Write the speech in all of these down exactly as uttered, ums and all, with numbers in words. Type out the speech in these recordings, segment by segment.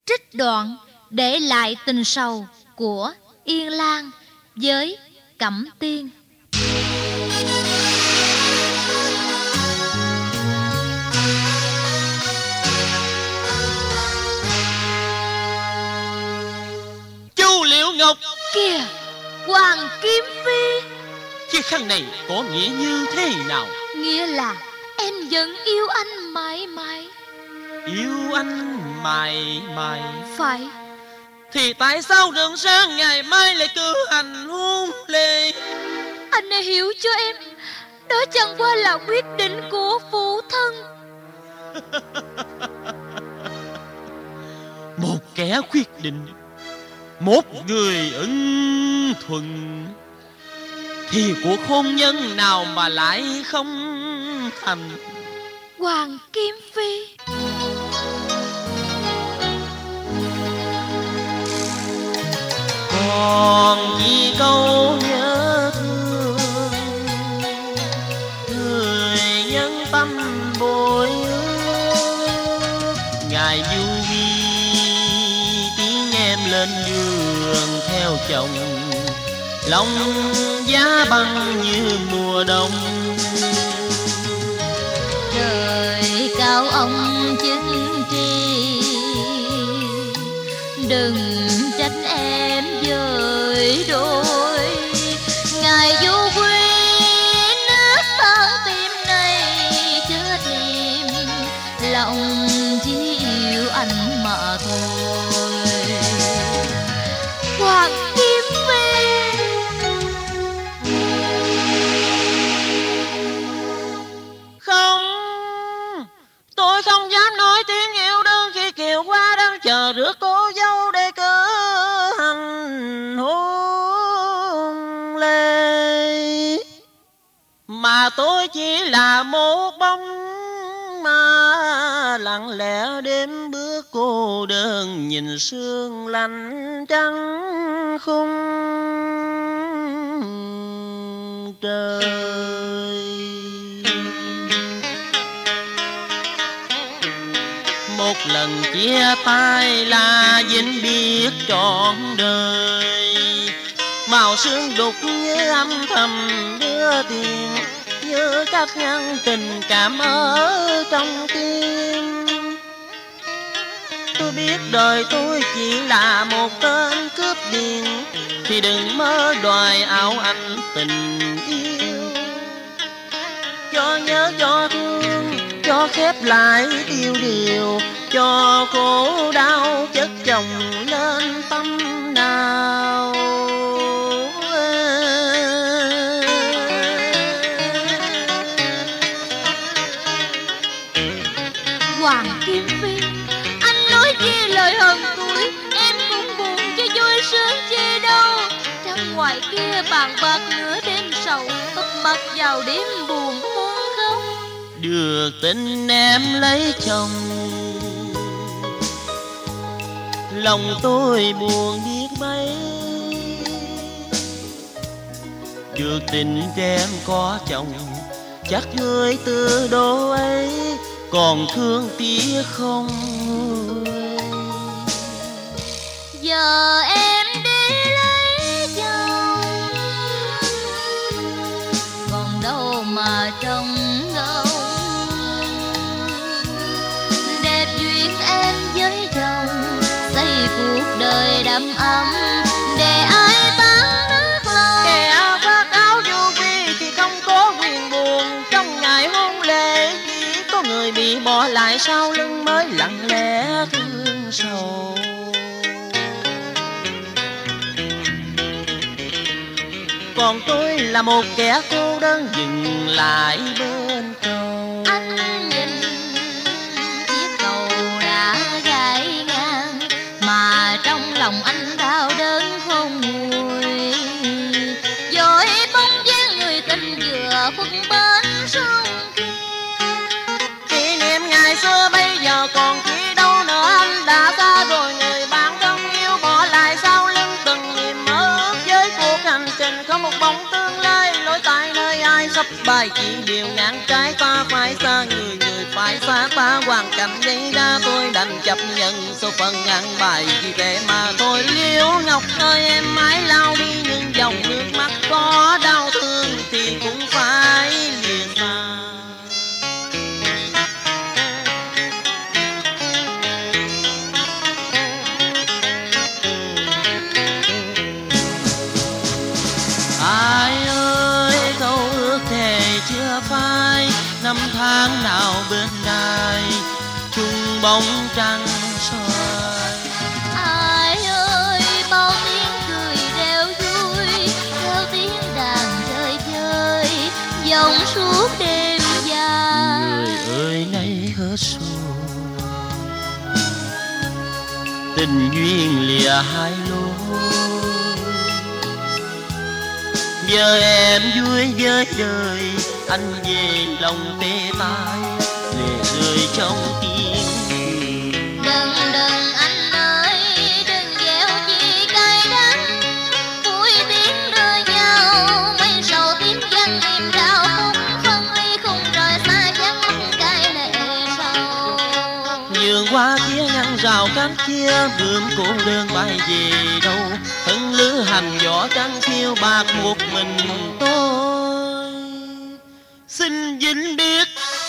Trích đoạn để lại tình sầu của Yên Lan với Cẩm Tiên. Chu Liệu Ngọc Kìa, Hoàng Kim Phi. chiếc khăn này có nghĩa như thế nào? Nghĩa là em vẫn yêu anh mãi mãi. Yêu anh mãi mãi. Phải. Thì tại sao rạng sáng ngày mai lại cử hành hôn lễ? Anh hãy hiểu cho em, đó chẳng qua là quyết định của phụ thân. Một kẻ quyết định, một người ưng thuận, thì cuộc hôn nhân nào mà lại không thành? Hoàng Kim Phi. Còn chỉ câu nhớ thương, người nhân tâm bồi ước. Ngày du vi tiếng em lên đường theo chồng, lòng giá băng như mùa đông. Trời cao ông chính tri, đừng trách em với đôi. Ngài du quy nước tan tim này chứa niềm, lòng chỉ yêu anh mà thôi. Hoàng Kim Phi. Không, tôi không dám nói tiếng yêu đương khi Kiều Hoa đang chờ rước cô dâu để cử hành hôn lễ. Mà tôi chỉ là một bóng ma lặng lẽ đêm bước cô đơn, nhìn sương lạnh trắng khung trời. Một lần chia tay là vĩnh biệt trọn đời, màu sương đục như âm thầm đưa tiền, như các ngăn tình cảm ở trong tim. Tôi biết đời tôi chỉ là một tên cướp điên, thì đừng mơ đòi ảo ảnh tình yêu. Cho nhớ cho thương, cho khép lại yêu điều, cho khổ đau chất chồng lên tâm nào. Hoàng Kim Phi, anh nói chi lời hờn tuổi, em cũng buồn cho vui sướng chi đâu. Trong ngoài kia bàn bạc nửa đêm sầu, úp mặt vào đêm buồn muốn khóc. Được tin em lấy chồng, lòng tôi buồn biết mấy. Được tình em có chồng, chắc người từ đó ấy còn thương tiếc không nguôi. Giờ em đi lấy chồng, còn đâu mà trông ngóng. Đẹp duyên em với chồng, xây cuộc đời đầm ấm, để ai tán nước lòng. Kẻ phát áo du vi thì không có quyền buồn, trong ngày hôn lễ chỉ có người bị bỏ lại sau lưng mới lặng lẽ thương sầu. Còn tôi là một kẻ cô đơn dừng lại bên cầu. Anh nhìn chiếc cầu đã gãy ngang, mà trong lòng anh đau đớn khôn nguôi. Rồi bóng dáng người tình vừa khuất bên sông kia. Kỷ niệm ngày xưa bây giờ còn chỉ đâu nữa, anh đã xa rồi người bạn thân yêu bỏ lại sau lưng từng niềm mơ ước. Với cuộc hành trình không một bóng tương lai, lối tại nơi ai sắp bài chỉ điều ngàn trái, ta phải xa người, người phải xa ta, hoàn cảnh cảnh gây ra tôi đành chấp nhận số phận ăn bài vì thế mà thôi. Liễu Ngọc ơi em mãi lao đi những dòng nước mắt, có đau thương thì cũng phải lìa xa. Ai ơi câu ước thề chưa phai, năm tháng nào bên ai chung bóng trăng soi. Ai ơi bao tiếng cười reo vui, theo tiếng đàn chơi chơi vòng suốt đêm dài. Người ơi nay hết rồi, tình duyên lìa hai lối. Giờ em vui với đời, anh về lòng tê tái, lệ rơi trong tiếng. Đừng đừng anh ơi, đừng gieo chi cay đắng, vui tiếng đưa nhau, mây sầu tím dân im đau khúc, phân ly khung trời xa vắng cay lệ sầu. Nhường qua kia ngăn rào cánh kia, bướm cô đơn bay về đâu, thân lữ hành võ trắng phiêu bạc một mình tôi. Xin vĩnh biệt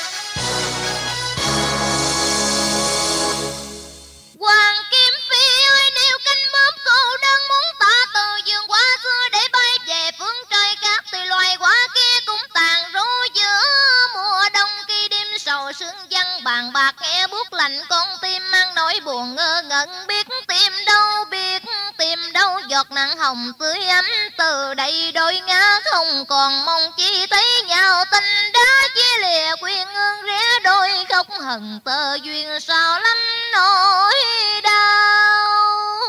Hoàng Kim Phi ơi, nếu cánh bướm cô đơn muốn ta từ vườn hoa xưa để bay về phương trời khác, thì loài hoa kia cũng tàn ru giữa mùa đông. Khi đêm sầu sương vắng bàn bạc nghe buốt lạnh, con tim mang nỗi buồn ngơ ngẩn, biết tìm đâu biết tìm đâu giọt nắng hồng tươi ấm. Từ đây đôi ngã không còn mong chi thấy nhau, tình đã chia lìa quyên ương rẽ đôi, khóc hận tơ duyên sao lắm nỗi đau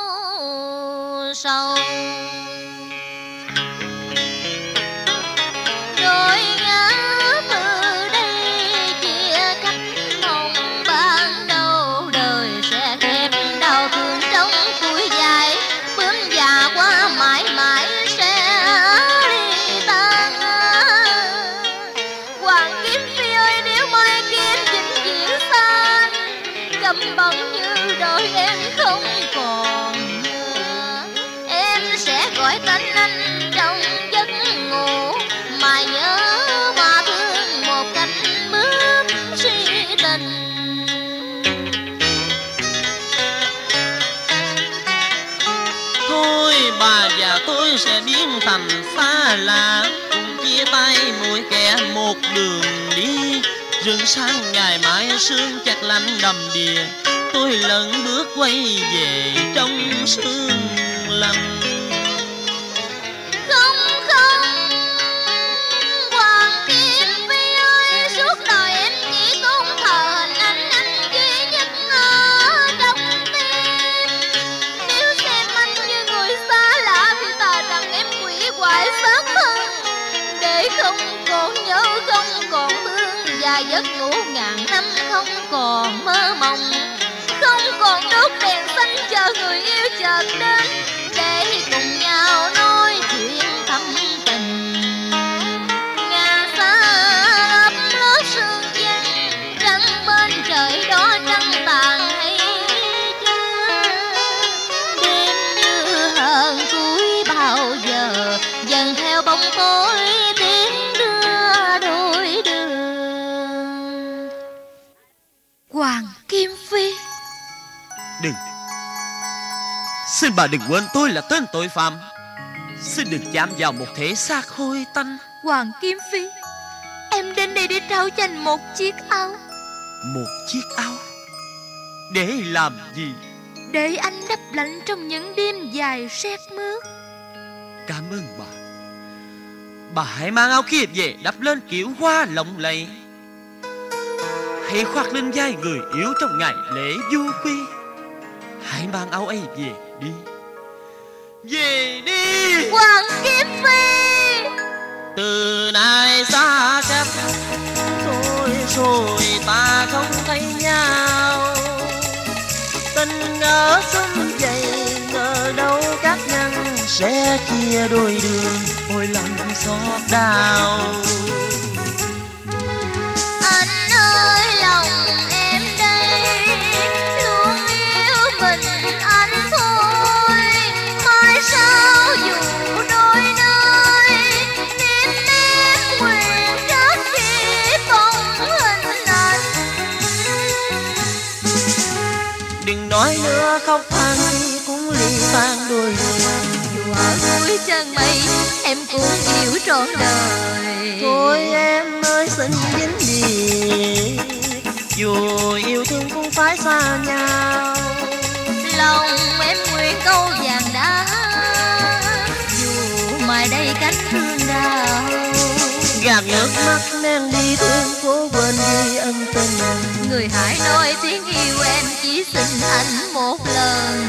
sầu. Đôi ngã từ đây chia cách mong ban đầu, đời sẽ khép đau thương trong tuổi dài, bướm già qua mãi mãi sẽ ly tan. Hoàng Kim Phi ơi, nếu mai kia vĩnh viễn xa, cầm bóng như đôi em không còn nữa, em sẽ gọi tên anh trong giấc ngủ, mà nhớ mà thương một cánh bướm si tình. thôi bà và tôi sẽ biến thành xa lạ, cùng chia tay mỗi kẻ một đường đi. Rừng sáng ngày mai sương chặt lạnh đầm đìa, tôi lẫn bước quay về trong sương lạnh. Không không Hoàng Kim Phi ơi, suốt đời em chỉ tôn thờ hình ảnh anh duy nhất ở trong tim. Nếu xem anh như người xa lạ thì ta rằng em quỷ hoại xác thân, để không còn nhớ không còn thương, và giấc ngủ ngàn năm không còn mơ mộng, không còn đốt đèn xanh chờ người yêu chợt đến, để cùng nhau nói chuyện thâm tình. Ngàn xa ấp lớp sương vắng, trăng bên trời đó trăng tàn hay chưa, đêm như hờn cuối bao giờ, dần theo bóng tối tiếng đưa đôi đường. Hoàng Kim Phi, Đừng, xin bà đừng quên tôi là tên tội phạm. Xin đừng chạm vào một thể xác hôi tanh. Hoàng Kim Phi, em đến đây để trao cho anh một chiếc áo. Một chiếc áo? Để làm gì? Để anh đắp lạnh trong những đêm dài rét mướt. Cảm ơn bà. Bà hãy mang áo kia về đắp lên kiểu hoa lộng lẫy, hãy khoác lên vai người yếu trong ngày lễ du quy. Hãy mang áo ấy về đi. Về đi Hoàng Kim Phi. Từ nay xa cách, thôi rồi ta không thấy nhau. Tình ngỡ sớm dậy, ngờ đâu các nhân sẽ chia đôi đường. Ôi lòng xót đau. Anh ơi lòng em đây mình anh thôi. Mai sau dù đôi nơi niềm nếm nguyện rất khi bóng hình anh. Đừng nói nữa khóc than cũng ly tan đôi đường. Dù ở cuối chân mây em cũng yêu trọn đời. Thôi em ơi xin dính đi, dù yêu thương cũng phải xa nhau. Lòng em nguyện câu vàng đá, dù mai đây cánh thương đau. Gạt nước mắt nén đi thương cố quên đi ân tình. Người hãy nói tiếng yêu em chỉ xin anh một lần,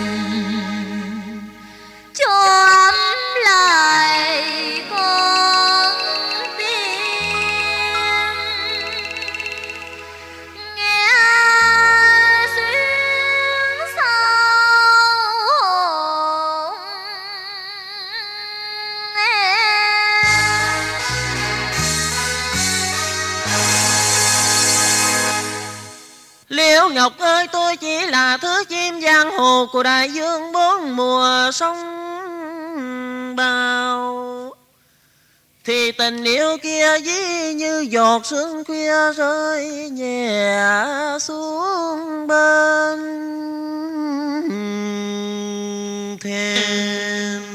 cho ấm lại con tim nghe xuyên sâu hồn em. Liễu Ngọc ơi, tôi chỉ là thứ chim giang hồ của đại dương bốn mùa sông bao, thì tình yêu kia ví như giọt sương khuya rơi nhẹ xuống bên thềm.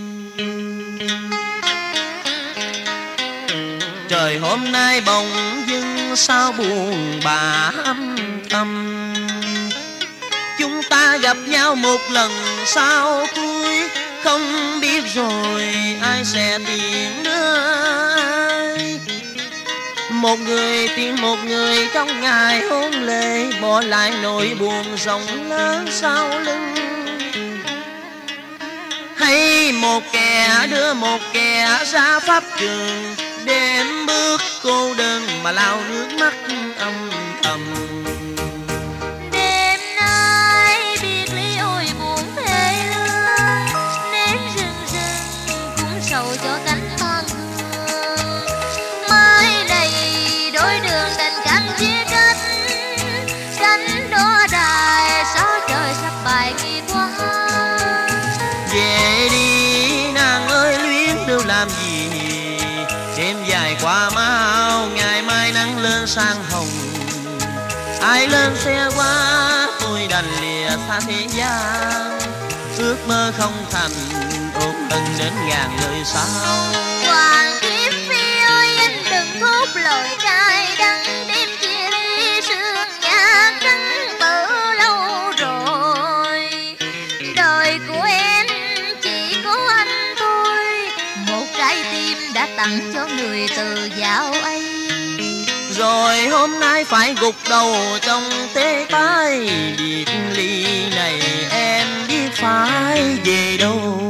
Trời hôm nay bỗng dưng sao buồn bã âm thầm. Chúng ta gặp nhau một lần sau cuối, không biết rồi ai sẽ tìm nữa ai. Một người tìm một người trong ngày hôn lễ, bỏ lại nỗi buồn rộng lớn sau lưng. Hay một kẻ đưa một kẻ ra pháp trường, đêm bước cô đơn mà lau nước mắt âm thầm. Đêm nay biệt ly ôi buồn thê lương, nến rừng rừng cũng sầu cho cánh hoang hương. Mai này đôi đường đành cánh chia cách, cánh đỏ đài sao trời sắp bài nghi quá. Về đi nàng ơi luyến đâu làm gì, đêm dài qua mau ngày mai nắng lên sang hồng. Ai lên xe qua tôi đành lìa xa thế gian, ước mơ không thành ôm thân đến ngàn lời sao. Hoàng kiếp phi ơi anh đừng thốt lời cay đắng, đêm chia ly sương nhạc trắng từ lâu rồi. Đời của em chỉ có anh thôi, một trái tim đã tặng cho người từ dạo ấy. Rồi hôm nay phải gục đầu trong tế tái, biệt ly này em biết phải về đâu.